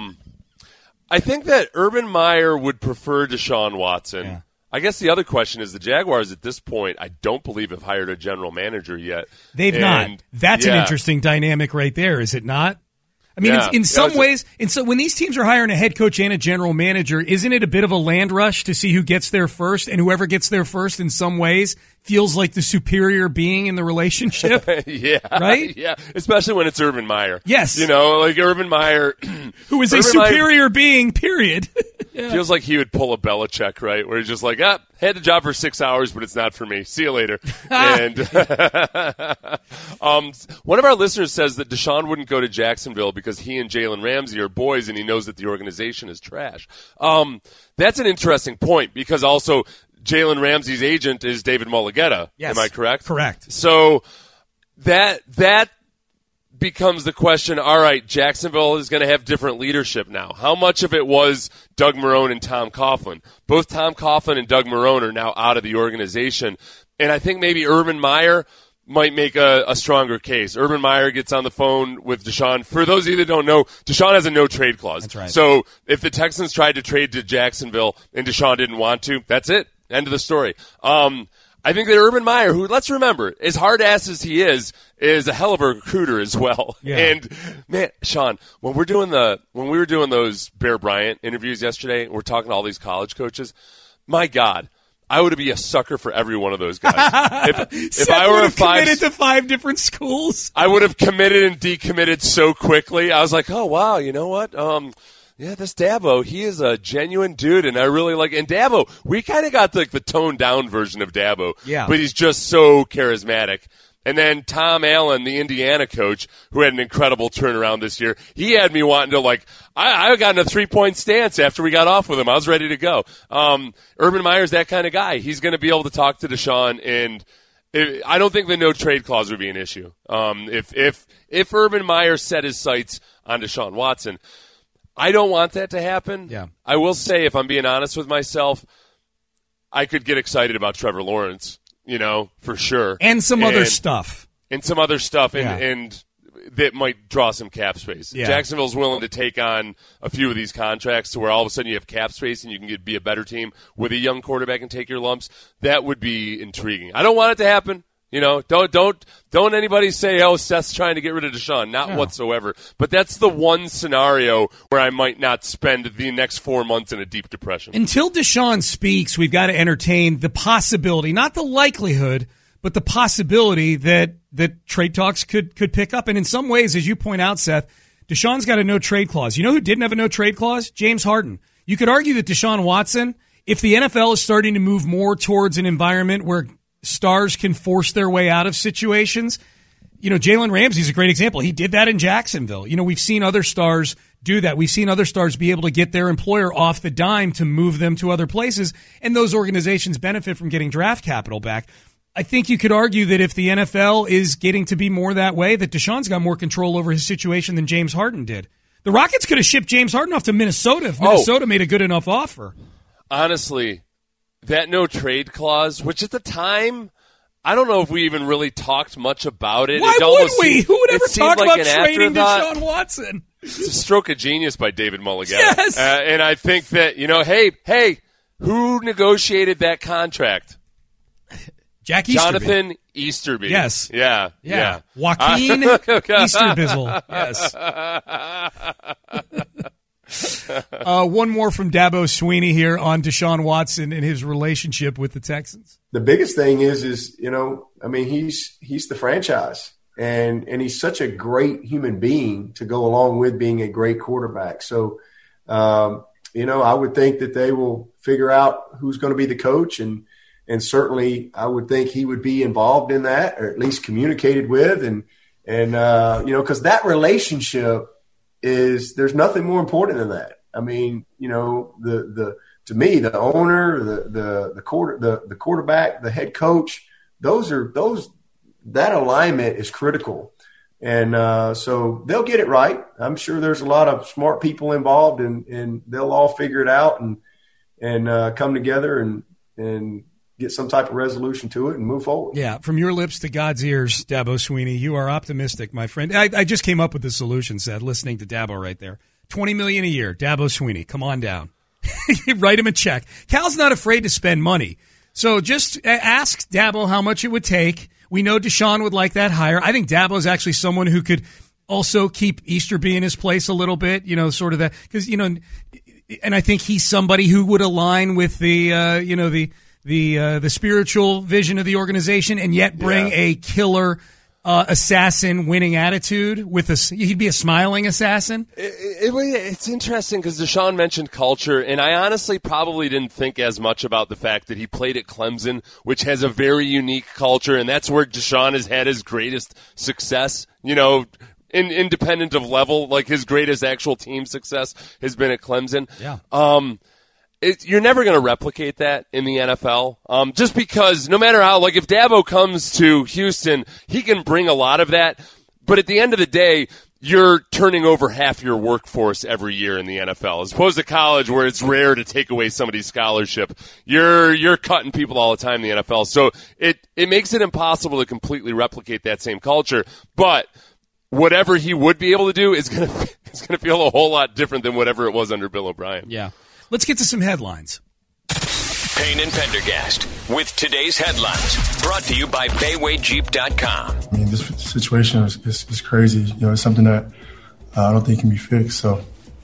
Urban Meyer would prefer Deshaun Watson. Yeah. I guess the other question is the Jaguars at this point, I don't believe have hired a general manager yet. They've not. That's an interesting dynamic right there, is it not? I mean, in some ways, when these teams are hiring a head coach and a general manager, isn't it a bit of a land rush to see who gets there first? And whoever gets there first, in some ways, feels like the superior being in the relationship. Yeah, right. Yeah, especially when it's Urban Meyer. Yes, like Urban Meyer, who is a superior being. Period. Feels like he would pull a Belichick, right? Where he's just like, had the job for 6 hours, but it's not for me. See you later. And one of our listeners says that Deshaun wouldn't go to Jacksonville because he and Jalen Ramsey are boys and he knows that the organization is trash. That's an interesting point because also Jalen Ramsey's agent is David Mulligetta. Yes. Am I correct? Correct. So that becomes the question, all right, Jacksonville is going to have different leadership now. How much of it was Doug Marrone and Tom Coughlin? Both Tom Coughlin and Doug Marrone are now out of the organization. And I think maybe Urban Meyer might make a stronger case. Urban Meyer gets on the phone with Deshaun. For those of you that don't know, Deshaun has a no-trade clause. That's right. So if the Texans tried to trade to Jacksonville and Deshaun didn't want to, that's it. End of the story. I think that Urban Meyer, who, let's remember, as hard-ass as he is a hell of a recruiter as well. Yeah. And, man, Sean, when we were doing those Bear Bryant interviews yesterday, and we're talking to all these college coaches, my God, I would be a sucker for every one of those guys. If I were committed to 5 different schools, I would have committed and decommitted so quickly. I was like, oh, wow, you know what? Yeah, this Dabo, he is a genuine dude, and I really like. And Dabo, we kind of got the toned down version of Dabo, but he's just so charismatic. And then Tom Allen, the Indiana coach, who had an incredible turnaround this year, he had me wanting to I got in a 3-point stance after we got off with him. I was ready to go. Urban Meyer's that kind of guy. He's going to be able to talk to Deshaun, and I don't think the no trade clause would be an issue. If Urban Meyer set his sights on Deshaun Watson. I don't want that to happen. Yeah. I will say, if I'm being honest with myself, I could get excited about Trevor Lawrence, for sure. And some other stuff. And some other stuff, and that might draw some cap space. Yeah. Jacksonville's willing to take on a few of these contracts to where all of a sudden you have cap space and you can be a better team with a young quarterback and take your lumps. That would be intriguing. I don't want it to happen. Don't anybody say, oh, Seth's trying to get rid of Deshaun. Not whatsoever. But that's the one scenario where I might not spend the next 4 months in a deep depression. Until Deshaun speaks, we've got to entertain the possibility, not the likelihood, but the possibility that trade talks could pick up. And in some ways, as you point out, Seth, Deshaun's got a no-trade clause. You know who didn't have a no-trade clause? James Harden. You could argue that Deshaun Watson, if the NFL is starting to move more towards an environment where stars can force their way out of situations. Jalen Ramsey's a great example. He did that in Jacksonville. We've seen other stars do that. We've seen other stars be able to get their employer off the dime to move them to other places, and those organizations benefit from getting draft capital back. I think you could argue that if the NFL is getting to be more that way, that Deshaun's got more control over his situation than James Harden did. The Rockets could have shipped James Harden off to Minnesota if Minnesota made a good enough offer. Honestly, that no-trade clause, which at the time, I don't know if we even really talked much about it. Why would we? Who would ever talk about trading Deshaun Watson? It's a stroke of genius by David Mulligetta. Yes. And I think that, hey, who negotiated that contract? Jack Easterby. Jonathan Easterby. Yes. Yeah. Joaquin Easterbizzle. Yes. One more from Dabo Swinney here on Deshaun Watson and his relationship with the Texans. The biggest thing is he's the franchise, and he's such a great human being to go along with being a great quarterback. So, I would think that they will figure out who's going to be the coach, and certainly I would think he would be involved in that, or at least communicated with, and because that relationship there's nothing more important than that. I mean, to me, the owner, the quarterback, the head coach, that alignment is critical. And so they'll get it right. I'm sure there's a lot of smart people involved, and they'll all figure it out and come together and get some type of resolution to it and move forward. Yeah, from your lips to God's ears, Dabo Swinney, you are optimistic, my friend. I just came up with the solution, Seth, listening to Dabo right there. $20 million a year, Dabo Swinney, come on down. Write him a check. Cal's not afraid to spend money. So just ask Dabo how much it would take. We know Deshaun would like that hire. I think Dabo is actually someone who could also keep Easterby in his place a little bit, sort of that. Because, and I think he's somebody who would align with the spiritual vision of the organization and yet bring a killer assassin winning attitude he'd be a smiling assassin. It's interesting because Deshaun mentioned culture, and I honestly probably didn't think as much about the fact that he played at Clemson, which has a very unique culture, and that's where Deshaun has had his greatest success, independent of level. Like, his greatest actual team success has been at Clemson. Yeah. You're never going to replicate that in the NFL, just because no matter how, like, if Dabo comes to Houston, he can bring a lot of that. But at the end of the day, you're turning over half your workforce every year in the NFL, as opposed to college where it's rare to take away somebody's scholarship. You're cutting people all the time in the NFL. So it makes it impossible to completely replicate that same culture. But whatever he would be able to do is going to feel a whole lot different than whatever it was under Bill O'Brien. Yeah. Let's get to some headlines. Payne and Pendergast with today's headlines, brought to you by BaywayJeep.com. I mean, this situation is crazy. It's something that I don't think can be fixed. So,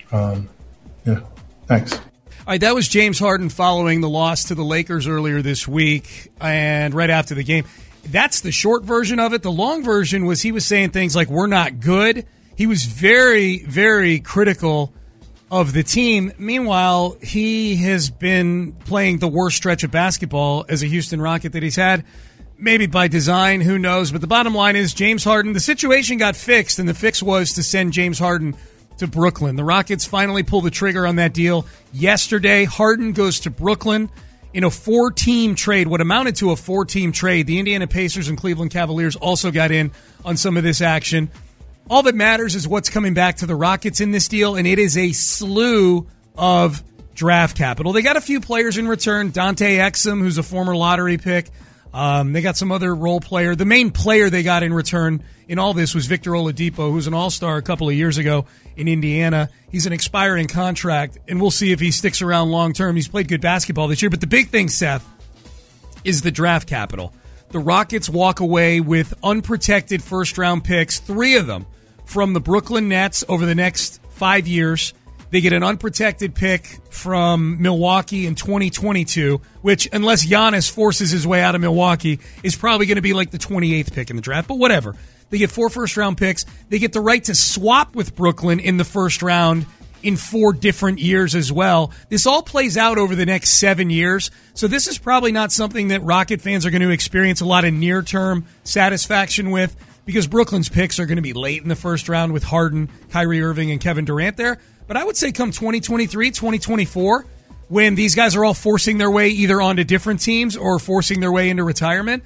thanks. All right, that was James Harden following the loss to the Lakers earlier this week and right after the game. That's the short version of it. The long version was he was saying things like, we're not good. He was very, very critical of the team. Meanwhile, he has been playing the worst stretch of basketball as a Houston Rocket that he's had. Maybe by design, who knows? But the bottom line is James Harden, the situation got fixed, and the fix was to send James Harden to Brooklyn. The Rockets finally pulled the trigger on that deal yesterday. Harden goes to Brooklyn in a 4-team trade, what amounted to a 4-team trade. The Indiana Pacers and Cleveland Cavaliers also got in on some of this action. All that matters is what's coming back to the Rockets in this deal, and it is a slew of draft capital. They got a few players in return. Dante Exum, who's a former lottery pick. They got some other role player. The main player they got in return in all this was Victor Oladipo, who's an all-star a couple of years ago in Indiana. He's an expiring contract, and we'll see if he sticks around long-term. He's played good basketball this year. But the big thing, Seth, is the draft capital. The Rockets walk away with unprotected first-round picks, 3 of them, from the Brooklyn Nets over the next 5 years. They get an unprotected pick from Milwaukee in 2022, which, unless Giannis forces his way out of Milwaukee, is probably going to be like the 28th pick in the draft. But whatever. They get 4 first-round picks. They get the right to swap with Brooklyn in the first round in 4 different years as well. This all plays out over the next 7 years. So this is probably not something that Rocket fans are going to experience a lot of near-term satisfaction with, because Brooklyn's picks are going to be late in the first round with Harden, Kyrie Irving, and Kevin Durant there. But I would say come 2023, 2024, when these guys are all forcing their way either onto different teams or forcing their way into retirement,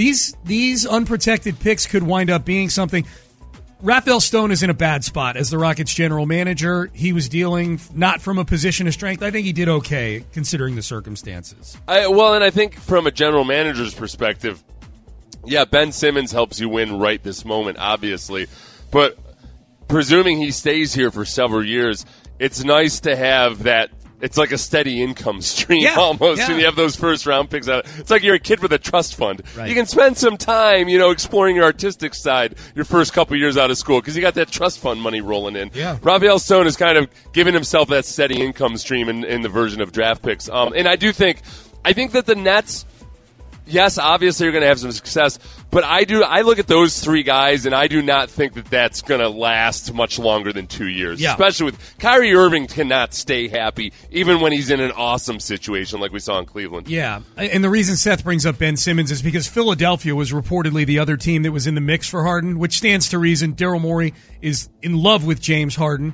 these unprotected picks could wind up being something. Rafael Stone is in a bad spot as the Rockets general manager. He was dealing not from a position of strength. I think he did okay considering the circumstances. And I think from a general manager's perspective, yeah, Ben Simmons helps you win right this moment, obviously. But presuming he stays here for several years, it's nice to have that. It's like a steady income stream almost when you have those first-round picks out. It's like you're a kid with a trust fund. Right. You can spend some time, exploring your artistic side your first couple years out of school because you got that trust fund money rolling in. Yeah. Rafael Stone is kind of giving himself that steady income stream in the version of draft picks. And I think that the Nets, yes, obviously you're going to have some success, but I look at those 3 guys, and I do not think that that's going to last much longer than 2 years, especially with Kyrie Irving cannot stay happy, even when he's in an awesome situation like we saw in Cleveland. Yeah, and the reason Seth brings up Ben Simmons is because Philadelphia was reportedly the other team that was in the mix for Harden, which stands to reason. Daryl Morey is in love with James Harden.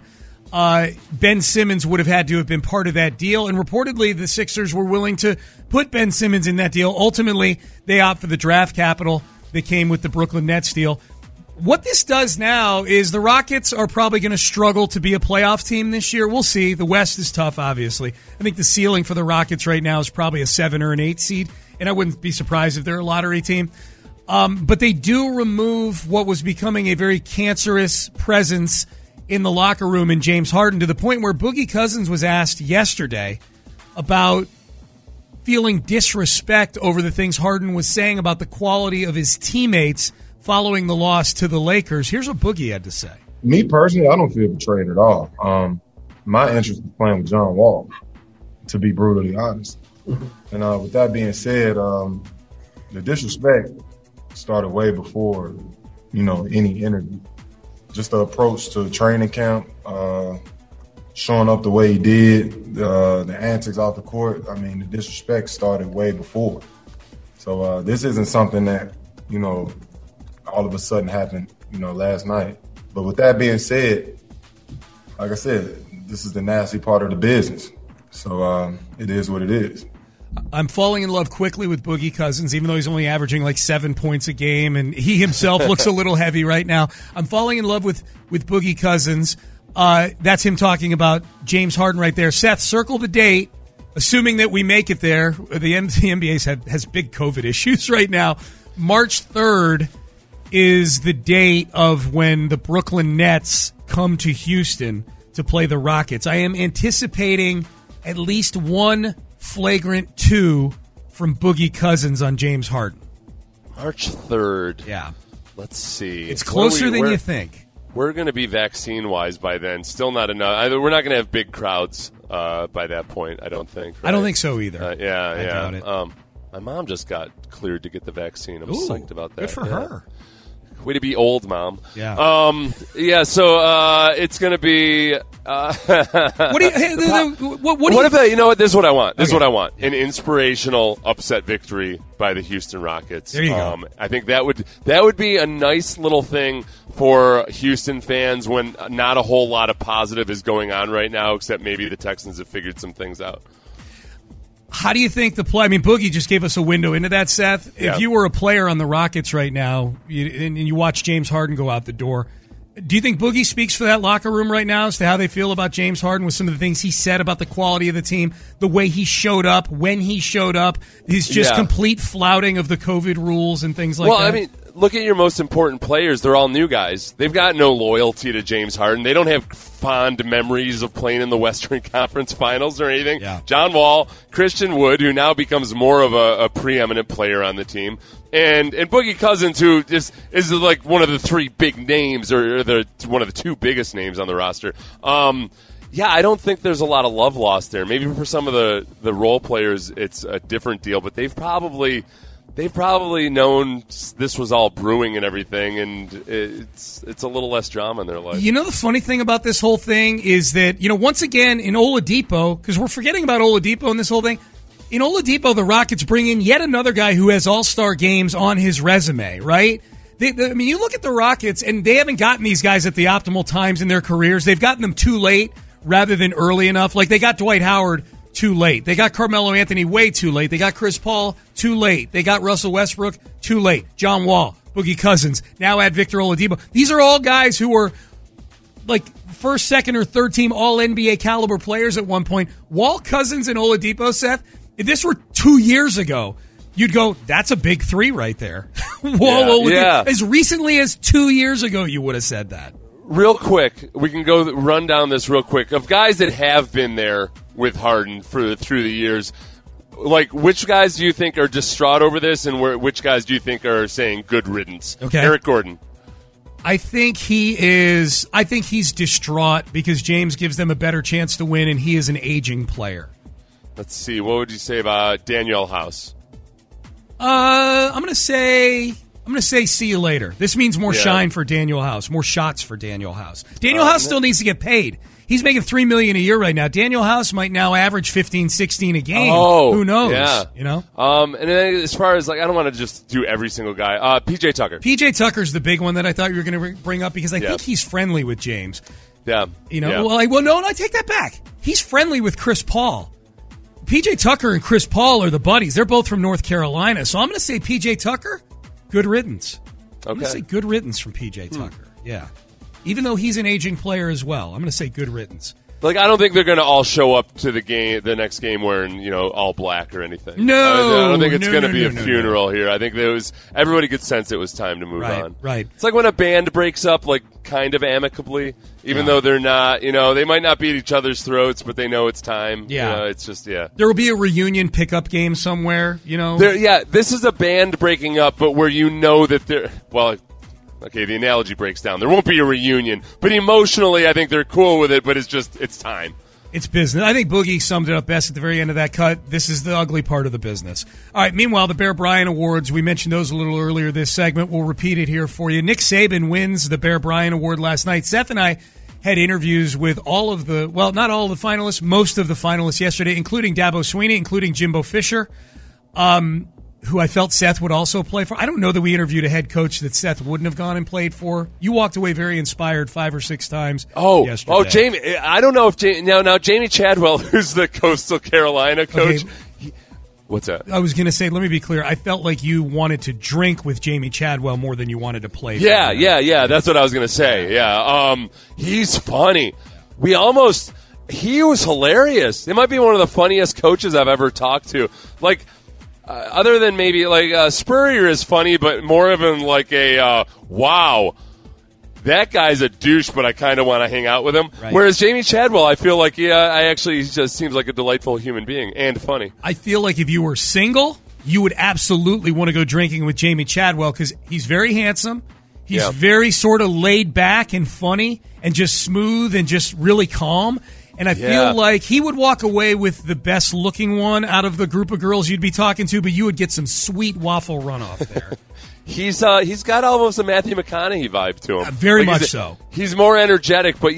Ben Simmons would have had to have been part of that deal, and reportedly the Sixers were willing to put Ben Simmons in that deal. Ultimately, they opt for the draft capital that came with the Brooklyn Nets deal. What this does now is the Rockets are probably going to struggle to be a playoff team this year. We'll see. The West is tough, obviously. I think the ceiling for the Rockets right now is probably a 7 or an 8 seed, and I wouldn't be surprised if they're a lottery team. But they do remove what was becoming a very cancerous presence in the locker room in James Harden, to the point where Boogie Cousins was asked yesterday about feeling disrespect over the things Harden was saying about the quality of his teammates following the loss to the Lakers. Here's what Boogie had to say. Me personally, I don't feel betrayed at all. My interest is playing with John Wall, to be brutally honest. And with that being said, the disrespect started way before any interview. Just the approach to training camp, showing up the way he did, the antics off the court. I mean, the disrespect started way before. So this isn't something that, all of a sudden happened, last night. But with that being said, like I said, this is the nasty part of the business. So it is what it is. I'm falling in love quickly with Boogie Cousins, even though he's only averaging like 7 points a game, and he himself looks a little heavy right now. I'm falling in love with Boogie Cousins. That's him talking about James Harden right there. Seth, circle the date, assuming that we make it there. The NBA has big COVID issues right now. March 3rd is the date of when the Brooklyn Nets come to Houston to play the Rockets. I am anticipating at least one flagrant 2 from Boogie Cousins on James Harden. March 3rd. Yeah. Let's see. It's closer than you think. We're going to be vaccine-wise by then. Still not enough. We're not going to have big crowds by that point, I don't think. Right? I don't think so either. I doubt it. My mom just got cleared to get the vaccine. I'm psyched about that. Good for her. Way to be old, Mom. Yeah. So it's going to be. What do you? Hey, what if you know what? This is what I want. This is Okay. what I want. An inspirational upset victory by the Houston Rockets. There you go. I think that would be a nice little thing for Houston fans when not a whole lot of positive is going on right now, except maybe the Texans have figured some things out. How do you think the play? I mean, Boogie just gave us a window into that, Seth. Yeah. If you were a player on the Rockets right now and you watch James Harden go out the door, do you think Boogie speaks for that locker room right now as to how they feel about James Harden with some of the things he said about the quality of the team, the way he showed up, when he showed up, his just complete flouting of the COVID rules and things like that? Well, I mean, look at your most important players. They're all new guys. They've got no loyalty to James Harden. They don't have fond memories of playing in the Western Conference Finals or anything. Yeah. John Wall, Christian Wood, who now becomes more of a preeminent player on the team, and Boogie Cousins, who is like one of the 3 big names or one of the 2 biggest names on the roster. I don't think there's a lot of love lost there. Maybe for some of the role players it's a different deal, but they've probably known this was all brewing and everything, and it's a little less drama in their life. You know, the funny thing about this whole thing is that, once again, in Oladipo, because we're forgetting about Oladipo in this whole thing, in Oladipo, the Rockets bring in yet another guy who has all-star games on his resume, right? You look at the Rockets, and they haven't gotten these guys at the optimal times in their careers. They've gotten them too late rather than early enough. Like, they got Dwight Howard too late. They got Carmelo Anthony way too late. They got Chris Paul too late. They got Russell Westbrook too late. John Wall, Boogie Cousins, now add Victor Oladipo. These are all guys who were like first, second, or third team All-NBA caliber players at one point. Wall, Cousins, and Oladipo, Seth, if this were 2 years ago, you'd go, that's a big 3 right there. Oladipo. Yeah. As recently as 2 years ago, you would have said that. Real quick, we can go run down this real quick. Of guys that have been there with Harden through the years, like, which guys do you think are distraught over this, and which guys do you think are saying good riddance? Okay. Eric Gordon. I think he's distraught because James gives them a better chance to win, and he is an aging player. Let's see. What would you say about Daniel House? I'm gonna say see you later. This means more shine for Daniel House, more shots for Daniel House. Daniel House still needs to get paid. He's making $3 million a year right now. Daniel House might now average 15, 16 a game. Oh, who knows? Yeah. And then as far as, like, I don't want to just do every single guy. PJ Tucker. PJ Tucker's the big one that I thought you were going to bring up because I think he's friendly with James. Yeah. No, I take that back. He's friendly with Chris Paul. PJ Tucker and Chris Paul are the buddies. They're both from North Carolina. So I'm going to say PJ Tucker, good riddance. I'm going to say good riddance from PJ Tucker. Yeah. Even though he's an aging player as well, I'm going to say good riddance. Like, I don't think they're going to all show up to the next game wearing, all black or anything. No. I don't think it's going to be a funeral here. I think everybody could sense it was time to move on. Right. It's like when a band breaks up, like, kind of amicably, even though they're not, they might not be at each other's throats, but they know it's time. Yeah. It's just, There will be a reunion pickup game somewhere, This is a band breaking up, but where that they're, okay, the analogy breaks down. There won't be a reunion, but emotionally, I think they're cool with it. But it's time. It's business. I think Boogie summed it up best at the very end of that cut. This is the ugly part of the business. All right, meanwhile, the Bear Bryant Awards, we mentioned those a little earlier this segment. We'll repeat it here for you. Nick Saban wins the Bear Bryant Award last night. Seth and I had interviews with all of the, well, not all of the finalists, most of the finalists yesterday, including Dabo Swinney, including Jimbo Fisher, who I felt Seth would also play for. I don't know that we interviewed a head coach that Seth wouldn't have gone and played for. You walked away very inspired 5 or 6 times yesterday. Oh, Jamie. I don't know if now Jamie Chadwell, who's the Coastal Carolina coach. Okay. What's that? I was going to say, let me be clear. I felt like you wanted to drink with Jamie Chadwell more than you wanted to play. Yeah. That's what I was going to say. Yeah. He's funny. He was hilarious. It might be one of the funniest coaches I've ever talked to. Like, other than maybe Spurrier is funny, but more of him like a wow, that guy's a douche, but I kind of want to hang out with him. Right. Whereas Jamie Chadwell, I feel like he just seems like a delightful human being and funny. I feel like if you were single, you would absolutely want to go drinking with Jamie Chadwell because he's very handsome. He's very sort of laid back and funny and just smooth and just really calm. And I feel like he would walk away with the best-looking one out of the group of girls you'd be talking to, but you would get some sweet waffle runoff there. He's got almost a Matthew McConaughey vibe to him. Very much so. He's more energetic, but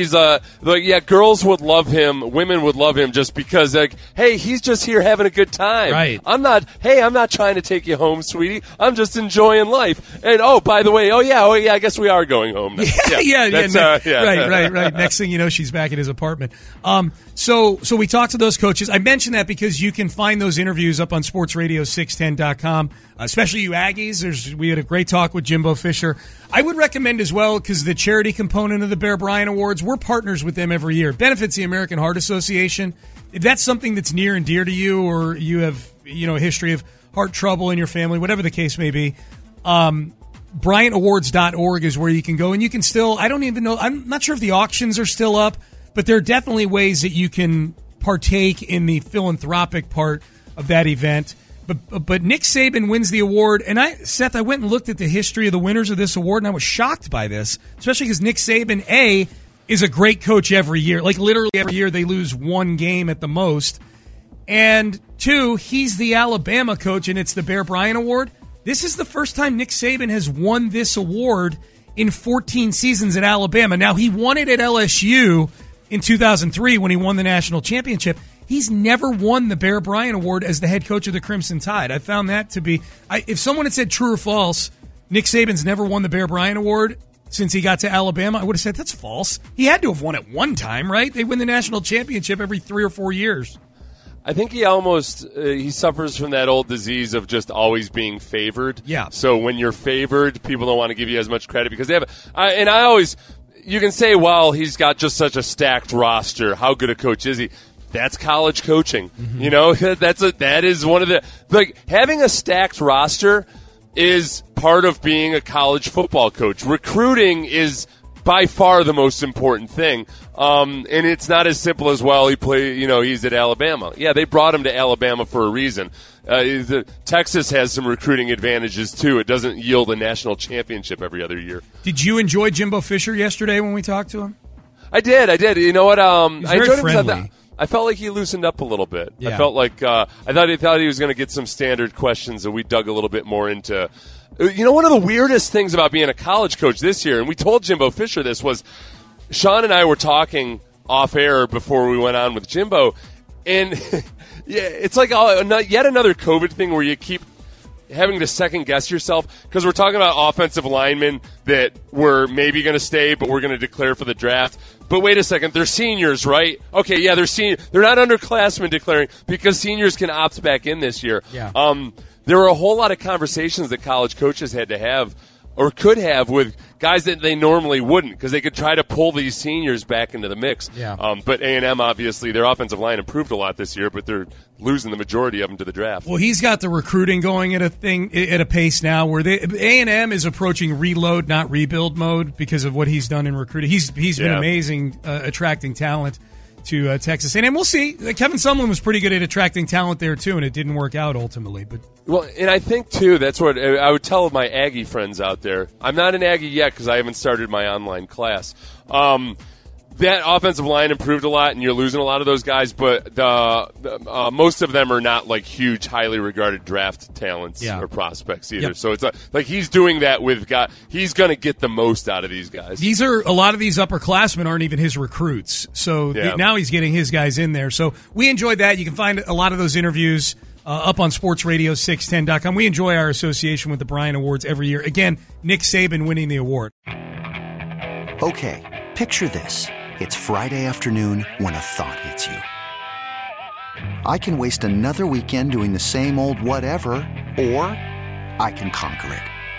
girls would love him, women would love him just because hey, he's just here having a good time. Right. I'm not trying to take you home, sweetie. I'm just enjoying life. And by the way, I guess we are going home now. Right. Next thing you know, she's back at his apartment. So we talked to those coaches. I mentioned that because you can find those interviews up on sportsradio610.com, especially you Aggies. We had a great talk with Jimbo Fisher. I would recommend as well, because the charity component of the Bear Bryant Awards, we're partners with them every year. Benefits the American Heart Association. If that's something that's near and dear to you, or you have a history of heart trouble in your family, whatever the case may be, BryantAwards.org is where you can go. And you can still, I don't even know, I'm not sure if the auctions are still up, but there are definitely ways that you can partake in the philanthropic part of that event. But Nick Saban wins the award, and Seth, I went and looked at the history of the winners of this award, and I was shocked by this, especially because Nick Saban, is a great coach every year. Like, literally every year they lose one game at the most. And 2, he's the Alabama coach, and it's the Bear Bryant Award. This is the first time Nick Saban has won this award in 14 seasons at Alabama. Now, he won it at LSU in 2003 when he won the national championship. He's never won the Bear Bryant Award as the head coach of the Crimson Tide. I found that to be... if someone had said true or false, Nick Saban's never won the Bear Bryant Award since he got to Alabama, I would have said that's false. He had to have won it one time, right? They win the national championship every 3 or 4 years. I think he almost he suffers from that old disease of just always being favored. Yeah. So when you're favored, people don't want to give you as much credit because they have... You can say, well, he's got just such a stacked roster. How good a coach is he? That's college coaching. Mm-hmm. That is one of the having a stacked roster is part of being a college football coach. Recruiting is by far the most important thing. And it's not as simple as, well, he's at Alabama. Yeah, they brought him to Alabama for a reason. Texas has some recruiting advantages, too. It doesn't yield a national championship every other year. Did you enjoy Jimbo Fisher yesterday when we talked to him? I did. You know what? I enjoyed friendly. him. I felt like he loosened up a little bit. Yeah. I felt like I thought he was going to get some standard questions, and we dug a little bit more into. One of the weirdest things about being a college coach this year, and we told Jimbo Fisher this, was Sean and I were talking off air before we went on with Jimbo, and it's like yet another COVID thing where you keep having to second guess yourself, because we're talking about offensive linemen that were maybe going to stay, but we're going to declare for the draft. But wait a second, they're seniors, right? Okay, yeah, they're seniors. They're not underclassmen declaring, because seniors can opt back in this year. Yeah. There were a whole lot of conversations that college coaches had to have, or could have, with guys that they normally wouldn't, because they could try to pull these seniors back into the mix. Yeah. But A&M, obviously, their offensive line improved a lot this year, but they're losing the majority of them to the draft. Well, he's got the recruiting going at a pace now where A&M is approaching reload, not rebuild mode, because of what he's done in recruiting. He's been amazing attracting talent to Texas A&M. We'll see. Kevin Sumlin was pretty good at attracting talent there too, and it didn't work out ultimately. But and I think too, that's what I would tell my Aggie friends out there. I'm not an Aggie yet because I haven't started my online class. that offensive line improved a lot, and you're losing a lot of those guys, but most of them are not like huge, highly regarded draft talents or prospects either. Yep. So it's like he's doing that with guys. He's going to get the most out of these guys. A lot of these upperclassmen aren't even his recruits. So now he's getting his guys in there. So we enjoyed that. You can find a lot of those interviews up on sportsradio610.com. We enjoy our association with the Bryant Awards every year. Again, Nick Saban winning the award. Okay, picture this. It's Friday afternoon when a thought hits you. I can waste another weekend doing the same old whatever, or I can conquer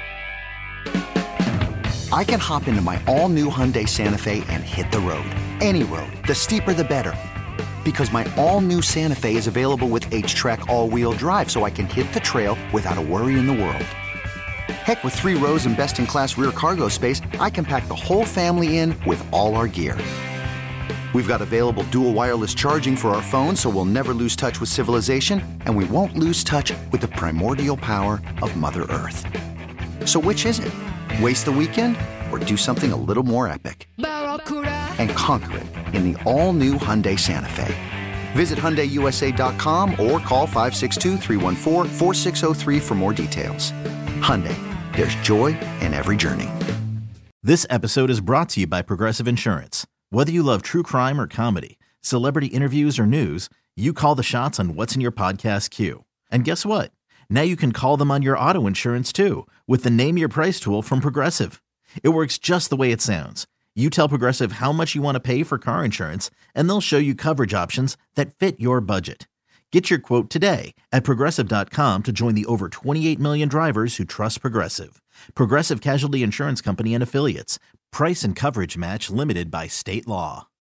it. I can hop into my all-new Hyundai Santa Fe and hit the road. Any road. The steeper, the better. Because my all-new Santa Fe is available with H-Track all-wheel drive, so I can hit the trail without a worry in the world. Heck, with 3 rows and best-in-class rear cargo space, I can pack the whole family in with all our gear. We've got available dual wireless charging for our phones, so we'll never lose touch with civilization, and we won't lose touch with the primordial power of Mother Earth. So which is it? Waste the weekend or do something a little more epic? And conquer it in the all-new Hyundai Santa Fe. Visit HyundaiUSA.com or call 562-314-4603 for more details. Hyundai, there's joy in every journey. This episode is brought to you by Progressive Insurance. Whether you love true crime or comedy, celebrity interviews or news, you call the shots on what's in your podcast queue. And guess what? Now you can call them on your auto insurance too with the Name Your Price tool from Progressive. It works just the way it sounds. You tell Progressive how much you want to pay for car insurance, and they'll show you coverage options that fit your budget. Get your quote today at Progressive.com to join the over 28 million drivers who trust Progressive. Progressive Casualty Insurance Company and Affiliates. Price and coverage match limited by state law.